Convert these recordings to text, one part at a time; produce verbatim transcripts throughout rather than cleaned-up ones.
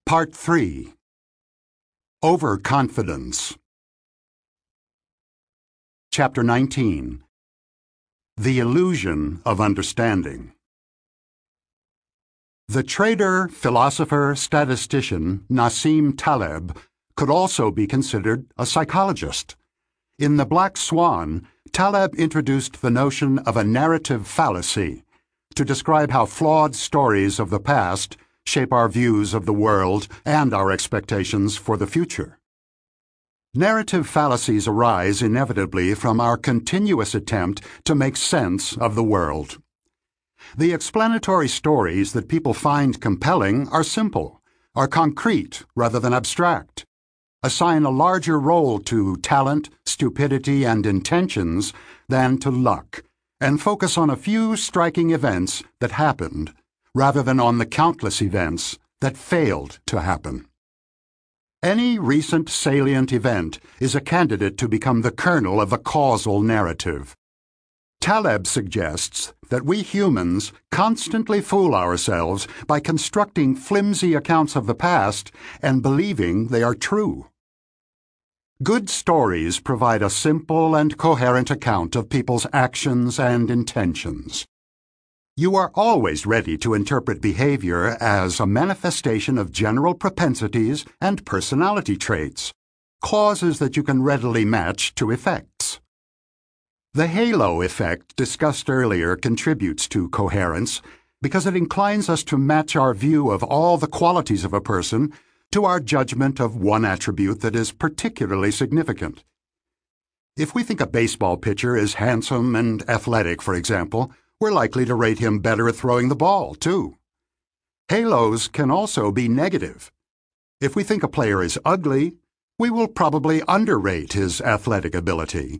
Part three. Overconfidence. Chapter nineteen. The Illusion of Understanding. The trader, philosopher, statistician Nassim Taleb could also be considered a psychologist. In The Black Swan, Taleb introduced the notion of a narrative fallacy to describe how flawed stories of the past shape our views of the world and our expectations for the future. Narrative fallacies arise inevitably from our continuous attempt to make sense of the world. The explanatory stories that people find compelling are simple, are concrete rather than abstract, assign a larger role to talent, stupidity, and intentions than to luck, and focus on a few striking events that happened rather than on the countless events that failed to happen. Any recent salient event is a candidate to become the kernel of a causal narrative. Taleb suggests that we humans constantly fool ourselves by constructing flimsy accounts of the past and believing they are true. Good stories provide a simple and coherent account of people's actions and intentions. You are always ready to interpret behavior as a manifestation of general propensities and personality traits, causes that you can readily match to effects. The halo effect discussed earlier contributes to coherence because it inclines us to match our view of all the qualities of a person to our judgment of one attribute that is particularly significant. If we think a baseball pitcher is handsome and athletic, for example, we're likely to rate him better at throwing the ball, too. Halos can also be negative. If we think a player is ugly, we will probably underrate his athletic ability.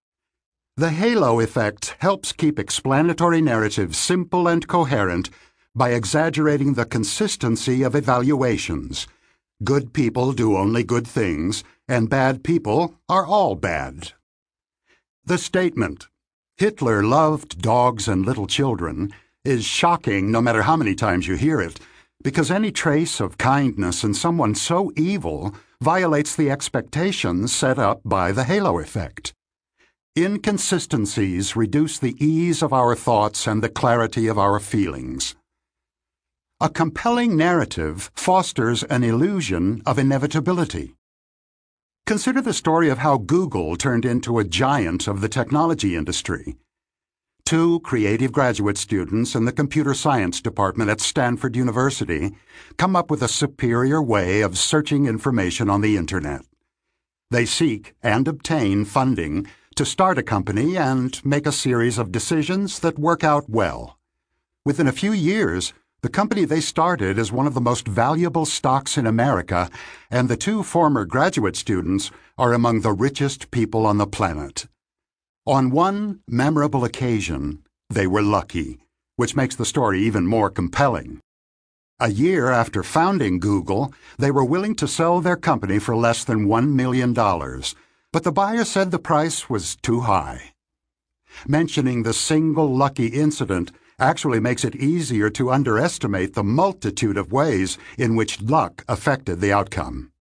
The halo effect helps keep explanatory narratives simple and coherent by exaggerating the consistency of evaluations. Good people do only good things, and bad people are all bad. The statement, "Hitler loved dogs and little children," is shocking no matter how many times you hear it, because any trace of kindness in someone so evil violates the expectations set up by the halo effect. Inconsistencies reduce the ease of our thoughts and the clarity of our feelings. A compelling narrative fosters an illusion of inevitability. Consider the story of how Google turned into a giant of the technology industry. Two creative graduate students in the computer science department at Stanford University come up with a superior way of searching information on the Internet. They seek and obtain funding to start a company and make a series of decisions that work out well. Within a few years, the company they started is one of the most valuable stocks in America, and the two former graduate students are among the richest people on the planet. On one memorable occasion, they were lucky, which makes the story even more compelling. A year after founding Google, they were willing to sell their company for less than one million dollars, but the buyer said the price was too high. Mentioning the single lucky incident actually makes it easier to underestimate the multitude of ways in which luck affected the outcome.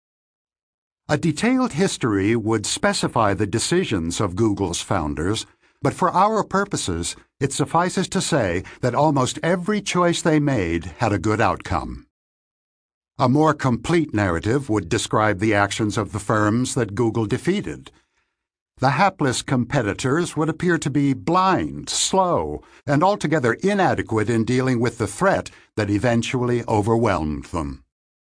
A detailed history would specify the decisions of Google's founders, but for our purposes, it suffices to say that almost every choice they made had a good outcome. A more complete narrative would describe the actions of the firms that Google defeated. The hapless competitors would appear to be blind, slow, and altogether inadequate in dealing with the threat that eventually overwhelmed them.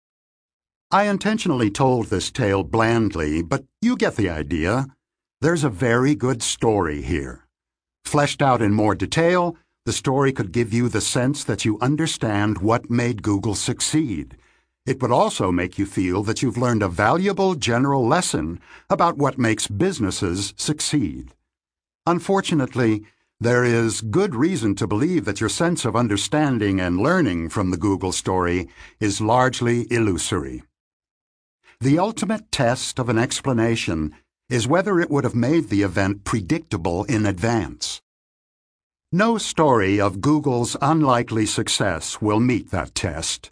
I intentionally told this tale blandly, but you get the idea. There's a very good story here. Fleshed out in more detail, the story could give you the sense that you understand what made Google succeed. It would also make you feel that you've learned a valuable general lesson about what makes businesses succeed. Unfortunately, there is good reason to believe that your sense of understanding and learning from the Google story is largely illusory. The ultimate test of an explanation is whether it would have made the event predictable in advance. No story of Google's unlikely success will meet that test.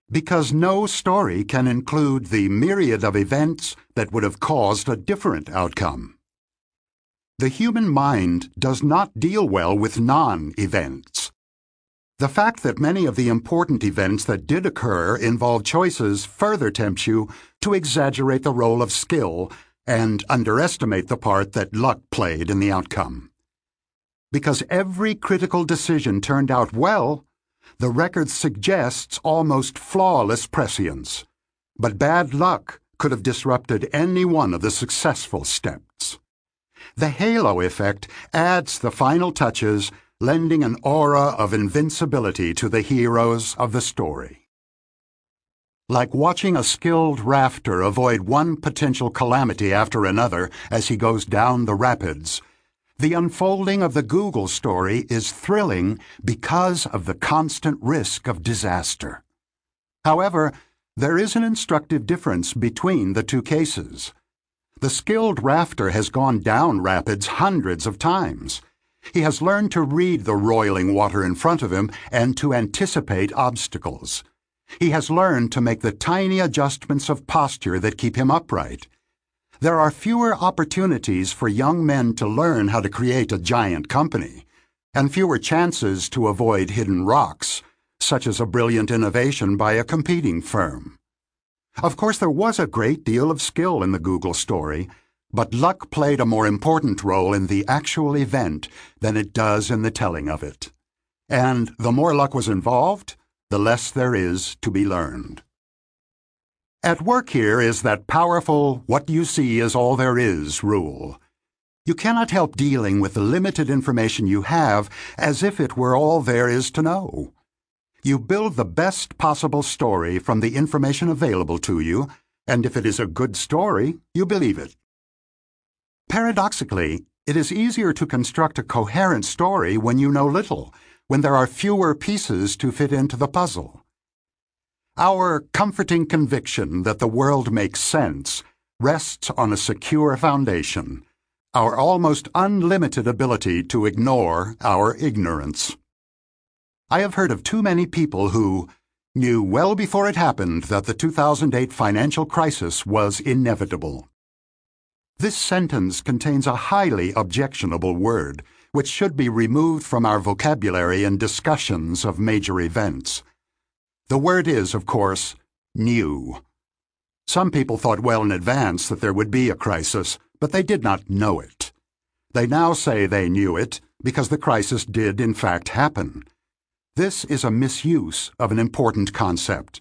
Because no story can include the myriad of events that would have caused a different outcome. The human mind does not deal well with non-events. The fact that many of the important events that did occur involve choices further tempts you to exaggerate the role of skill and underestimate the part that luck played in the outcome. Because every critical decision turned out well, the record suggests almost flawless prescience, but bad luck could have disrupted any one of the successful steps. The halo effect adds the final touches, lending an aura of invincibility to the heroes of the story. Like watching a skilled rafter avoid one potential calamity after another as he goes down the rapids, the unfolding of the Google story is thrilling because of the constant risk of disaster. However, there is an instructive difference between the two cases. The skilled rafter has gone down rapids hundreds of times. He has learned to read the roiling water in front of him and to anticipate obstacles. He has learned to make the tiny adjustments of posture that keep him upright. There are fewer opportunities for young men to learn how to create a giant company, and fewer chances to avoid hidden rocks, such as a brilliant innovation by a competing firm. Of course, there was a great deal of skill in the Google story, but luck played a more important role in the actual event than it does in the telling of it. And the more luck was involved, the less there is to be learned. At work here is that powerful "what you see is all there is" rule. You cannot help dealing with the limited information you have as if it were all there is to know. You build the best possible story from the information available to you, and if it is a good story, you believe it. Paradoxically, it is easier to construct a coherent story when you know little, when there are fewer pieces to fit into the puzzle. Our comforting conviction that the world makes sense rests on a secure foundation, our almost unlimited ability to ignore our ignorance. I have heard of too many people who knew well before it happened that the two thousand eight financial crisis was inevitable. This sentence contains a highly objectionable word, which should be removed from our vocabulary in discussions of major events. The word is, of course, knew. Some people thought well in advance that there would be a crisis, but they did not know it. They now say they knew it because the crisis did in fact happen. This is a misuse of an important concept.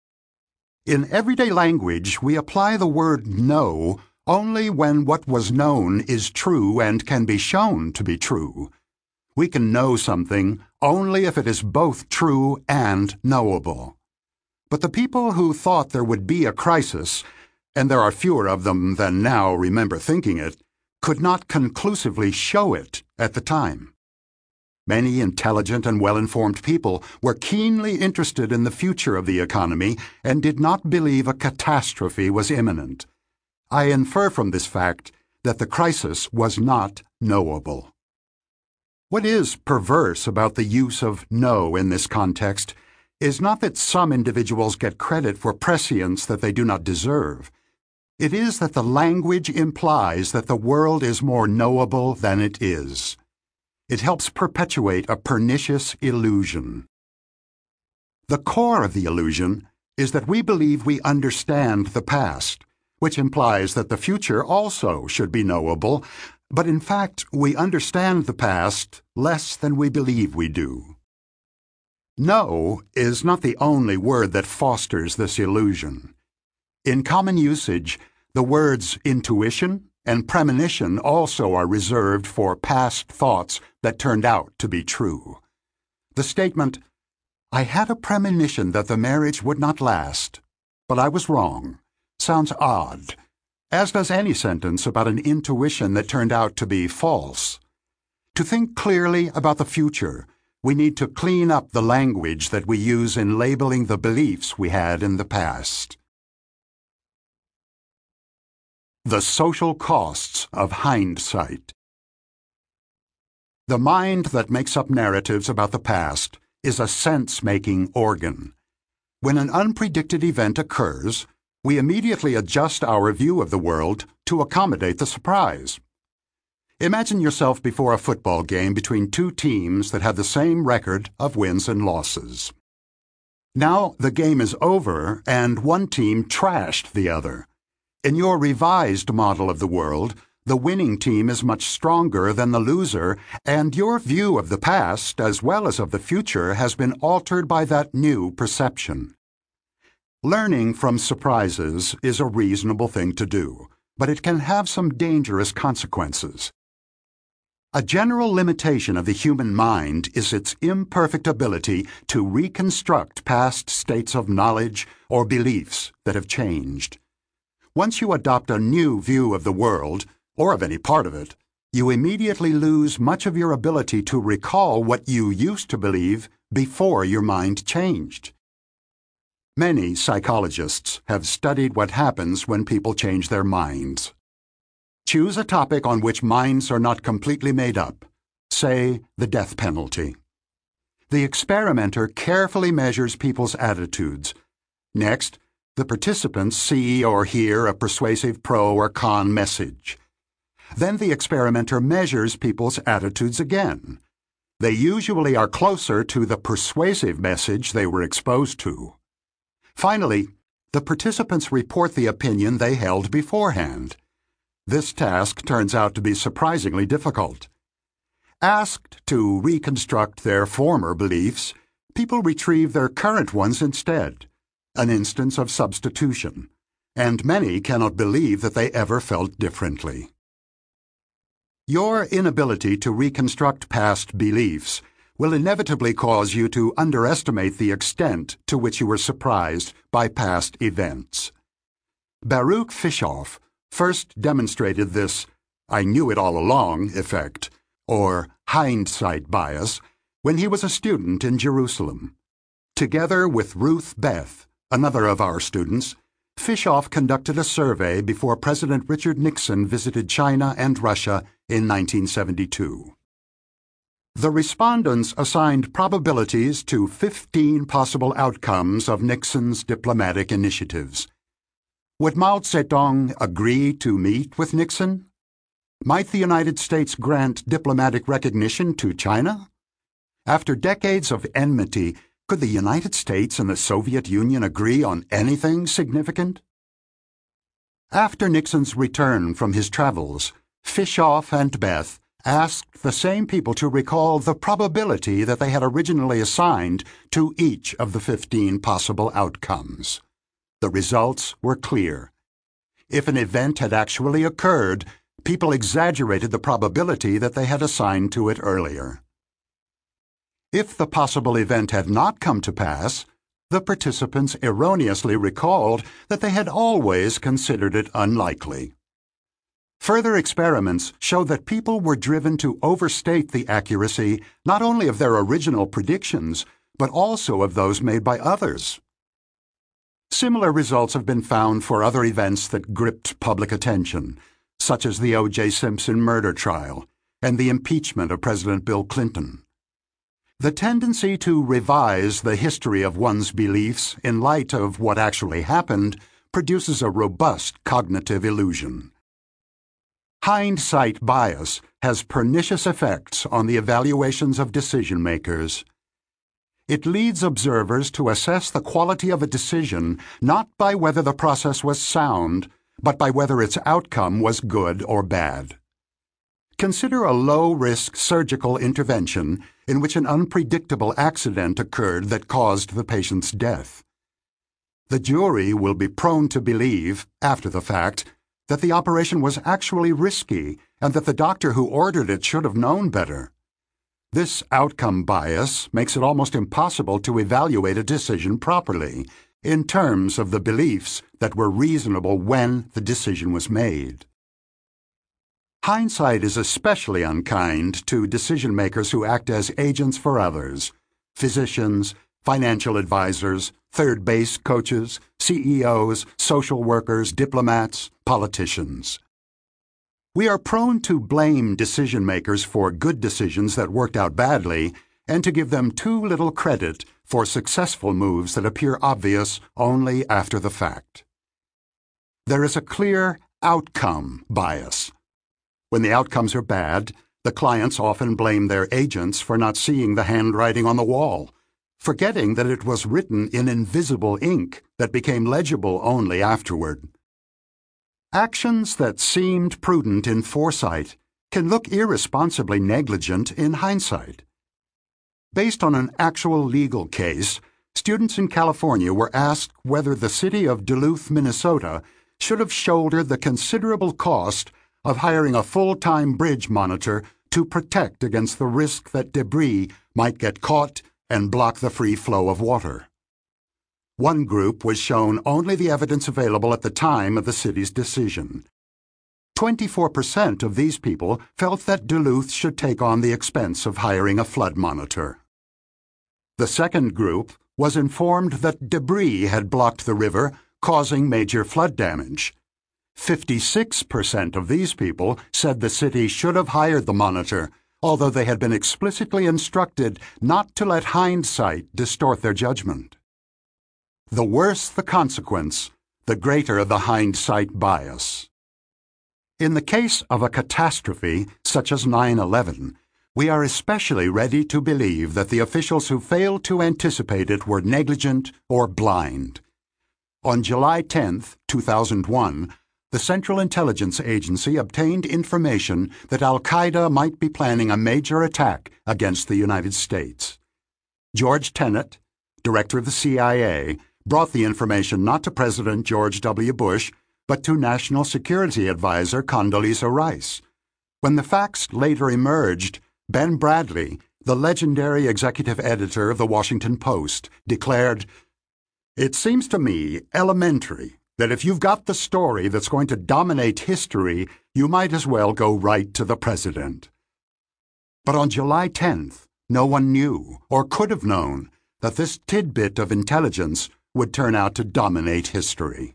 In everyday language, we apply the word know only when what was known is true and can be shown to be true. We can know something only if it is both true and knowable. But the people who thought there would be a crisis, and there are fewer of them than now remember thinking it, could not conclusively show it at the time. Many intelligent and well-informed people were keenly interested in the future of the economy and did not believe a catastrophe was imminent. I infer from this fact that the crisis was not knowable. What is perverse about the use of know in this context is not that some individuals get credit for prescience that they do not deserve. It is that the language implies that the world is more knowable than it is. It helps perpetuate a pernicious illusion. The core of the illusion is that we believe we understand the past, which implies that the future also should be knowable, but in fact we understand the past less than we believe we do. Know is not the only word that fosters this illusion. In common usage, the words intuition and premonition also are reserved for past thoughts that turned out to be true. The statement, "I had a premonition that the marriage would not last, but I was wrong," sounds odd, as does any sentence about an intuition that turned out to be false. To think clearly about the future, we need to clean up the language that we use in labeling the beliefs we had in the past. The social costs of hindsight. The mind that makes up narratives about the past is a sense-making organ. When an unpredicted event occurs, we immediately adjust our view of the world to accommodate the surprise. Imagine yourself before a football game between two teams that have the same record of wins and losses. Now the game is over and one team trashed the other. In your revised model of the world, the winning team is much stronger than the loser, and your view of the past as well as of the future has been altered by that new perception. Learning from surprises is a reasonable thing to do, but it can have some dangerous consequences. A general limitation of the human mind is its imperfect ability to reconstruct past states of knowledge or beliefs that have changed. Once you adopt a new view of the world, or of any part of it, you immediately lose much of your ability to recall what you used to believe before your mind changed. Many psychologists have studied what happens when people change their minds. Choose a topic on which minds are not completely made up, say the death penalty. The experimenter carefully measures people's attitudes. Next, the participants see or hear a persuasive pro or con message. Then the experimenter measures people's attitudes again. They usually are closer to the persuasive message they were exposed to. Finally, the participants report the opinion they held beforehand. This task turns out to be surprisingly difficult. Asked to reconstruct their former beliefs, people retrieve their current ones instead, an instance of substitution, and many cannot believe that they ever felt differently. Your inability to reconstruct past beliefs will inevitably cause you to underestimate the extent to which you were surprised by past events. Baruch Fischoff first demonstrated this "I knew it all along" effect, or hindsight bias, when he was a student in Jerusalem. Together with Ruth Beth, another of our students, Fischoff conducted a survey before President Richard Nixon visited China and Russia in nineteen seventy-two. The respondents assigned probabilities to fifteen possible outcomes of Nixon's diplomatic initiatives. Would Mao Zedong agree to meet with Nixon? Might the United States grant diplomatic recognition to China? After decades of enmity, could the United States and the Soviet Union agree on anything significant? After Nixon's return from his travels, Fischoff and Beth asked the same people to recall the probability that they had originally assigned to each of the fifteen possible outcomes. The results were clear. If an event had actually occurred, people exaggerated the probability that they had assigned to it earlier. If the possible event had not come to pass, the participants erroneously recalled that they had always considered it unlikely. Further experiments showed that people were driven to overstate the accuracy not only of their original predictions, but also of those made by others. Similar results have been found for other events that gripped public attention, such as the O J Simpson murder trial and the impeachment of President Bill Clinton. The tendency to revise the history of one's beliefs in light of what actually happened produces a robust cognitive illusion. Hindsight bias has pernicious effects on the evaluations of decision-makers. It leads observers to assess the quality of a decision not by whether the process was sound, but by whether its outcome was good or bad. Consider a low-risk surgical intervention in which an unpredictable accident occurred that caused the patient's death. The jury will be prone to believe, after the fact, that the operation was actually risky and that the doctor who ordered it should have known better. This outcome bias makes it almost impossible to evaluate a decision properly in terms of the beliefs that were reasonable when the decision was made. Hindsight is especially unkind to decision-makers who act as agents for others: physicians, financial advisors, third base coaches, C E Os, social workers, diplomats, politicians. We are prone to blame decision-makers for good decisions that worked out badly and to give them too little credit for successful moves that appear obvious only after the fact. There is a clear outcome bias. When the outcomes are bad, the clients often blame their agents for not seeing the handwriting on the wall, forgetting that it was written in invisible ink that became legible only afterward. Actions that seemed prudent in foresight can look irresponsibly negligent in hindsight. Based on an actual legal case, students in California were asked whether the city of Duluth, Minnesota, should have shouldered the considerable cost of hiring a full-time bridge monitor to protect against the risk that debris might get caught and block the free flow of water. One group was shown only the evidence available at the time of the city's decision. twenty-four percent of these people felt that Duluth should take on the expense of hiring a flood monitor. The second group was informed that debris had blocked the river, causing major flood damage. fifty-six percent of these people said the city should have hired the monitor, although they had been explicitly instructed not to let hindsight distort their judgment. The worse the consequence, the greater the hindsight bias. In the case of a catastrophe such as nine eleven, we are especially ready to believe that the officials who failed to anticipate it were negligent or blind. On July tenth, two thousand one, the Central Intelligence Agency obtained information that Al-Qaeda might be planning a major attack against the United States. George Tenet, director of the C I A, brought the information not to President George W. Bush, but to National Security Advisor Condoleezza Rice. When the facts later emerged, Ben Bradley, the legendary executive editor of the Washington Post, declared, "It seems to me elementary that if you've got the story that's going to dominate history, you might as well go right to the president." But on July tenth, no one knew or could have known that this tidbit of intelligence would turn out to dominate history.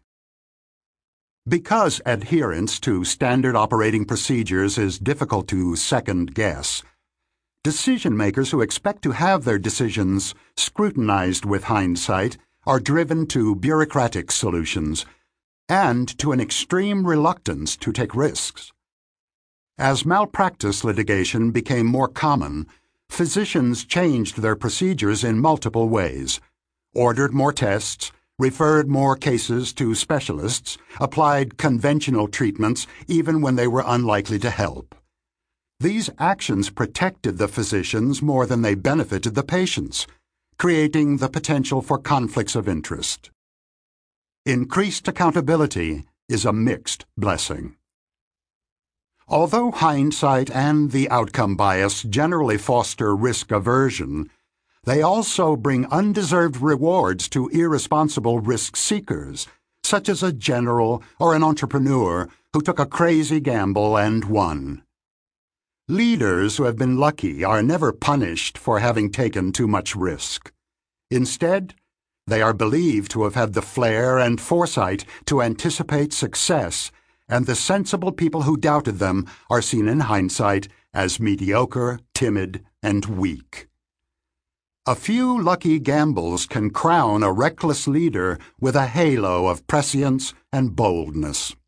Because adherence to standard operating procedures is difficult to second-guess, decision-makers who expect to have their decisions scrutinized with hindsight are driven to bureaucratic solutions and to an extreme reluctance to take risks. As malpractice litigation became more common, physicians changed their procedures in multiple ways, ordered more tests, referred more cases to specialists, applied conventional treatments even when they were unlikely to help. These actions protected the physicians more than they benefited the patients, creating the potential for conflicts of interest. Increased accountability is a mixed blessing. Although hindsight and the outcome bias generally foster risk aversion, they also bring undeserved rewards to irresponsible risk seekers, such as a general or an entrepreneur who took a crazy gamble and won. Leaders who have been lucky are never punished for having taken too much risk. Instead, they are believed to have had the flair and foresight to anticipate success, and the sensible people who doubted them are seen in hindsight as mediocre, timid, and weak. A few lucky gambles can crown a reckless leader with a halo of prescience and boldness.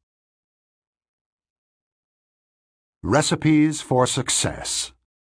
Recipes for Success.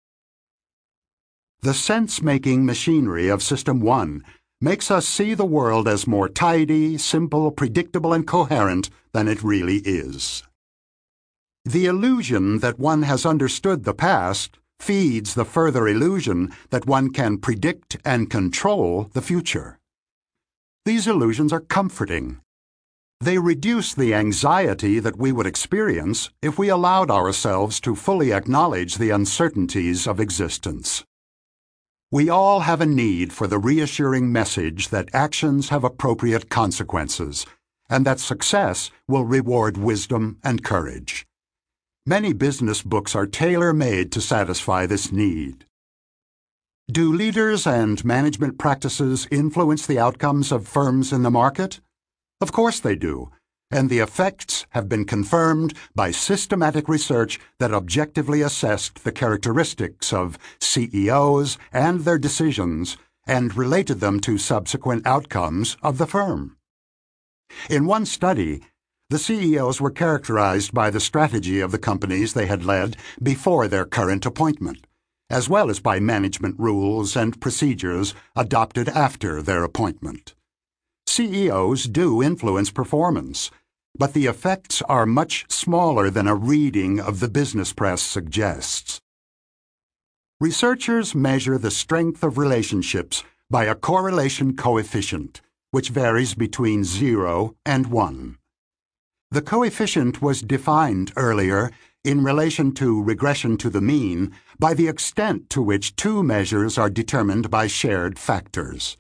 The sense-making machinery of System one makes us see the world as more tidy, simple, predictable, and coherent than it really is. The illusion that one has understood the past feeds the further illusion that one can predict and control the future. These illusions are comforting. They reduce the anxiety that we would experience if we allowed ourselves to fully acknowledge the uncertainties of existence. We all have a need for the reassuring message that actions have appropriate consequences, and that success will reward wisdom and courage. Many business books are tailor-made to satisfy this need. Do leaders and management practices influence the outcomes of firms in the market? Of course they do, and the effects have been confirmed by systematic research that objectively assessed the characteristics of C E Os and their decisions and related them to subsequent outcomes of the firm. In one study, the C E Os were characterized by the strategy of the companies they had led before their current appointment, as well as by management rules and procedures adopted after their appointment. C E Os do influence performance, but the effects are much smaller than a reading of the business press suggests. Researchers measure the strength of relationships by a correlation coefficient, which varies between zero and one. The coefficient was defined earlier in relation to regression to the mean by the extent to which two measures are determined by shared factors.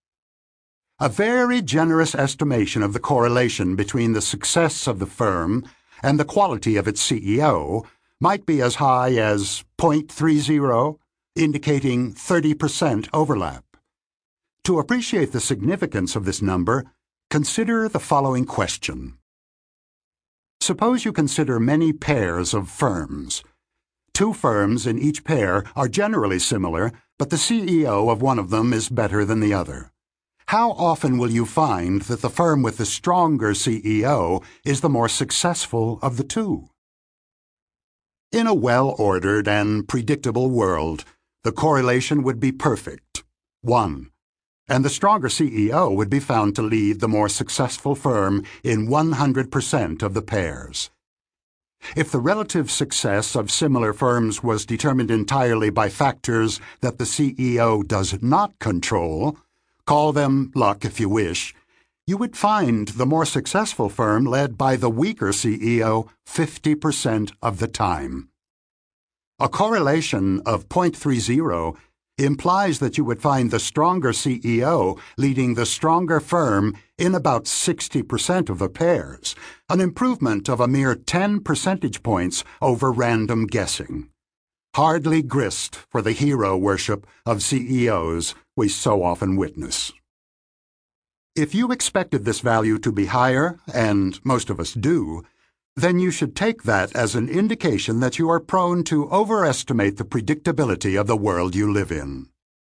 A very generous estimation of the correlation between the success of the firm and the quality of its C E O might be as high as zero point three zero, indicating thirty percent overlap. To appreciate the significance of this number, consider the following question. Suppose you consider many pairs of firms. Two firms in each pair are generally similar, but the C E O of one of them is better than the other. How often will you find that the firm with the stronger C E O is the more successful of the two? In a well-ordered and predictable world, the correlation would be perfect, one, and the stronger C E O would be found to lead the more successful firm in one hundred percent of the pairs. If the relative success of similar firms was determined entirely by factors that the C E O does not control, call them luck if you wish, you would find the more successful firm led by the weaker C E O fifty percent of the time. A correlation of zero point three zero implies that you would find the stronger C E O leading the stronger firm in about sixty percent of the pairs, an improvement of a mere ten percentage points over random guessing. Hardly grist for the hero worship of C E Os we so often witness. If you expected this value to be higher, and most of us do, then you should take that as an indication that you are prone to overestimate the predictability of the world you live in.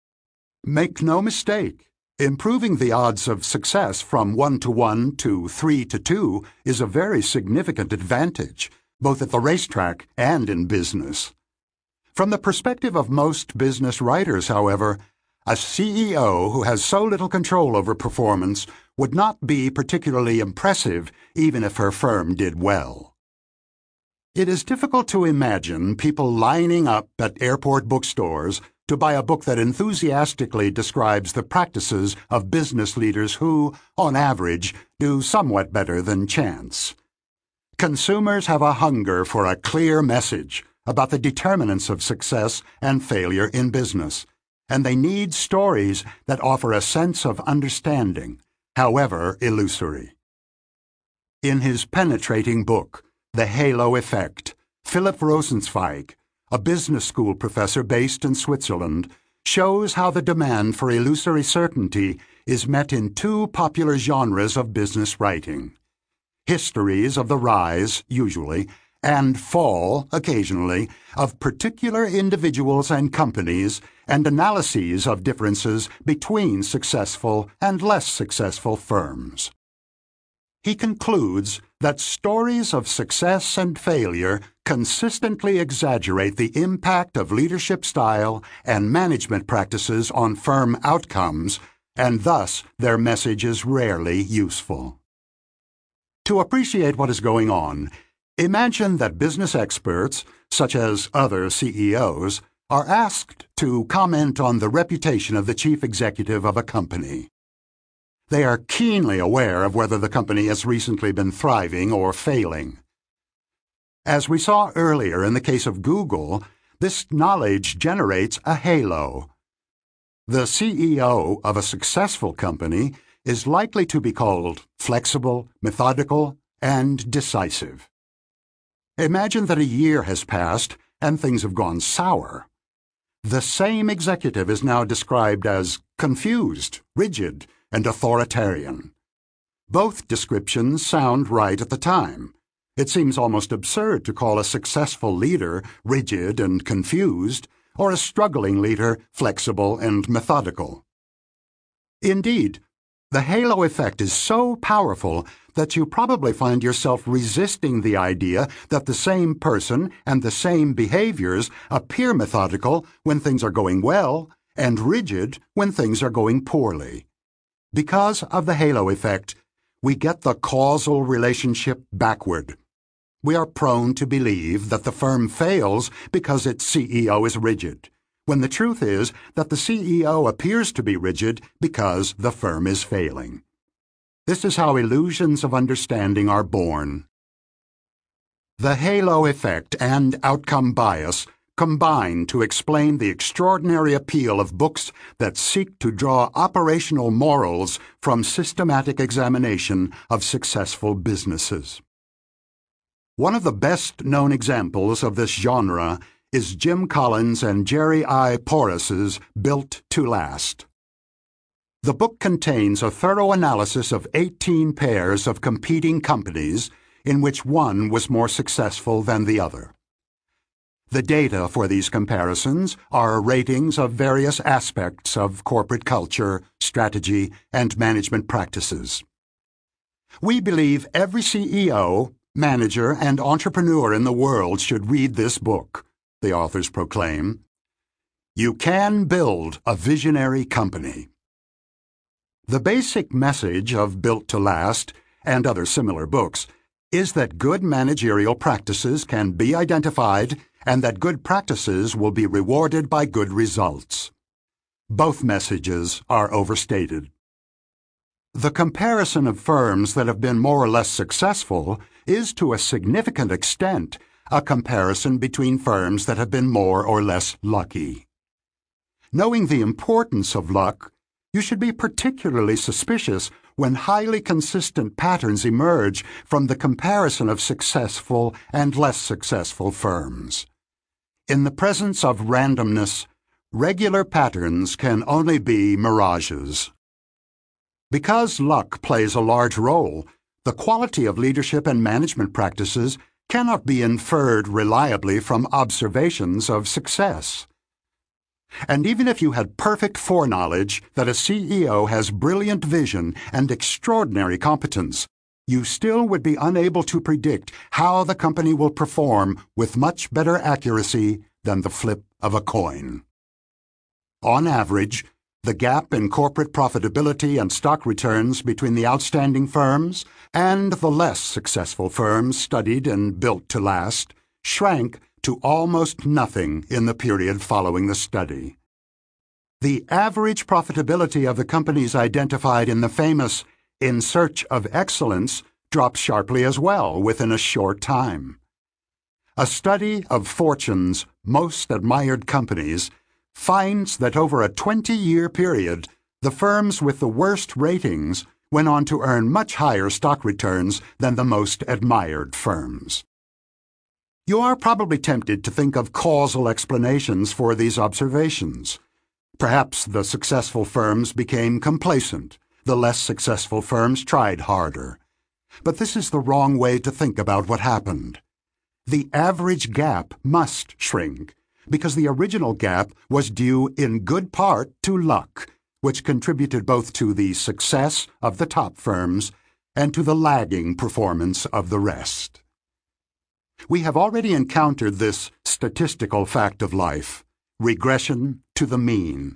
Make no mistake, improving the odds of success from one to one to three to two is a very significant advantage, both at the racetrack and in business. From the perspective of most business writers, however, a C E O who has so little control over performance would not be particularly impressive even if her firm did well. It is difficult to imagine people lining up at airport bookstores to buy a book that enthusiastically describes the practices of business leaders who, on average, do somewhat better than chance. Consumers have a hunger for a clear message about the determinants of success and failure in business, and they need stories that offer a sense of understanding, however illusory. In his penetrating book, The Halo Effect, Philip Rosenzweig, a business school professor based in Switzerland, shows how the demand for illusory certainty is met in two popular genres of business writing: histories of the rise, usually, and fall, occasionally, of particular individuals and companies, and analyses of differences between successful and less successful firms. He concludes that stories of success and failure consistently exaggerate the impact of leadership style and management practices on firm outcomes, and thus their message is rarely useful. To appreciate what is going on, imagine that business experts, such as other C E Os, are asked to comment on the reputation of the chief executive of a company. They are keenly aware of whether the company has recently been thriving or failing. As we saw earlier in the case of Google, this knowledge generates a halo. The C E O of a successful company is likely to be called flexible, methodical, and decisive. Imagine that a year has passed and things have gone sour. The same executive is now described as confused, rigid, and authoritarian. Both descriptions sound right at the time. It seems almost absurd to call a successful leader rigid and confused, or a struggling leader flexible and methodical. Indeed, the halo effect is so powerful that you probably find yourself resisting the idea that the same person and the same behaviors appear methodical when things are going well and rigid when things are going poorly. Because of the halo effect, we get the causal relationship backward. We are prone to believe that the firm fails because its C E O is rigid, when the truth is that the C E O appears to be rigid because the firm is failing. This is how illusions of understanding are born. The halo effect and outcome bias combine to explain the extraordinary appeal of books that seek to draw operational morals from systematic examination of successful businesses. One of the best-known examples of this genre is Jim Collins and Jerry I. Porras's Built to Last. The book contains a thorough analysis of eighteen pairs of competing companies in which one was more successful than the other. The data for these comparisons are ratings of various aspects of corporate culture, strategy, and management practices. We believe every C E O, manager, and entrepreneur in the world should read this book, the authors proclaim. You can build a visionary company. The basic message of Built to Last and other similar books is that good managerial practices can be identified and that good practices will be rewarded by good results. Both messages are overstated. The comparison of firms that have been more or less successful is to a significant extent a comparison between firms that have been more or less lucky. Knowing the importance of luck, you should be particularly suspicious when highly consistent patterns emerge from the comparison of successful and less successful firms. In the presence of randomness, regular patterns can only be mirages. Because luck plays a large role, the quality of leadership and management practices cannot be inferred reliably from observations of success. And even if you had perfect foreknowledge that a C E O has brilliant vision and extraordinary competence, you still would be unable to predict how the company will perform with much better accuracy than the flip of a coin. On average, the gap in corporate profitability and stock returns between the outstanding firms and the less successful firms studied and Built to Last shrank to almost nothing in the period following the study. The average profitability of the companies identified in the famous In Search of Excellence dropped sharply as well within a short time. A study of Fortune's most admired companies finds that over a twenty-year period, the firms with the worst ratings went on to earn much higher stock returns than the most admired firms. You are probably tempted to think of causal explanations for these observations. Perhaps the successful firms became complacent, the less successful firms tried harder. But this is the wrong way to think about what happened. The average gap must shrink, because the original gap was due in good part to luck, which contributed both to the success of the top firms and to the lagging performance of the rest. We have already encountered this statistical fact of life, regression to the mean.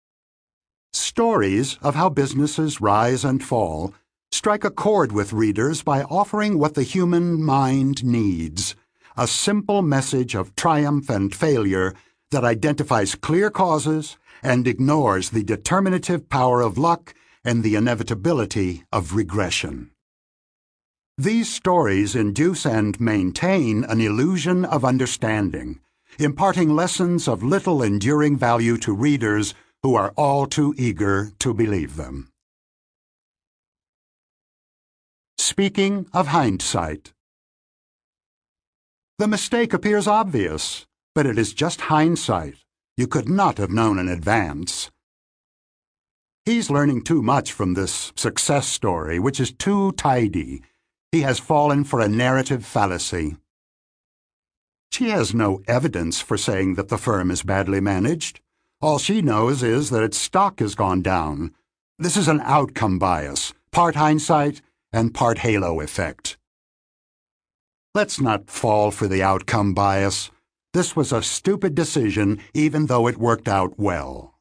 Stories of how businesses rise and fall strike a chord with readers by offering what the human mind needs, a simple message of triumph and failure that identifies clear causes and ignores the determinative power of luck and the inevitability of regression. These stories induce and maintain an illusion of understanding, imparting lessons of little enduring value to readers who are all too eager to believe them. Speaking of hindsight. The mistake appears obvious, but it is just hindsight. You could not have known in advance. He's learning too much from this success story, which is too tidy. He has fallen for a narrative fallacy. She has no evidence for saying that the firm is badly managed. All she knows is that its stock has gone down. This is an outcome bias, part hindsight and part halo effect. Let's not fall for the outcome bias. This was a stupid decision, even though it worked out well.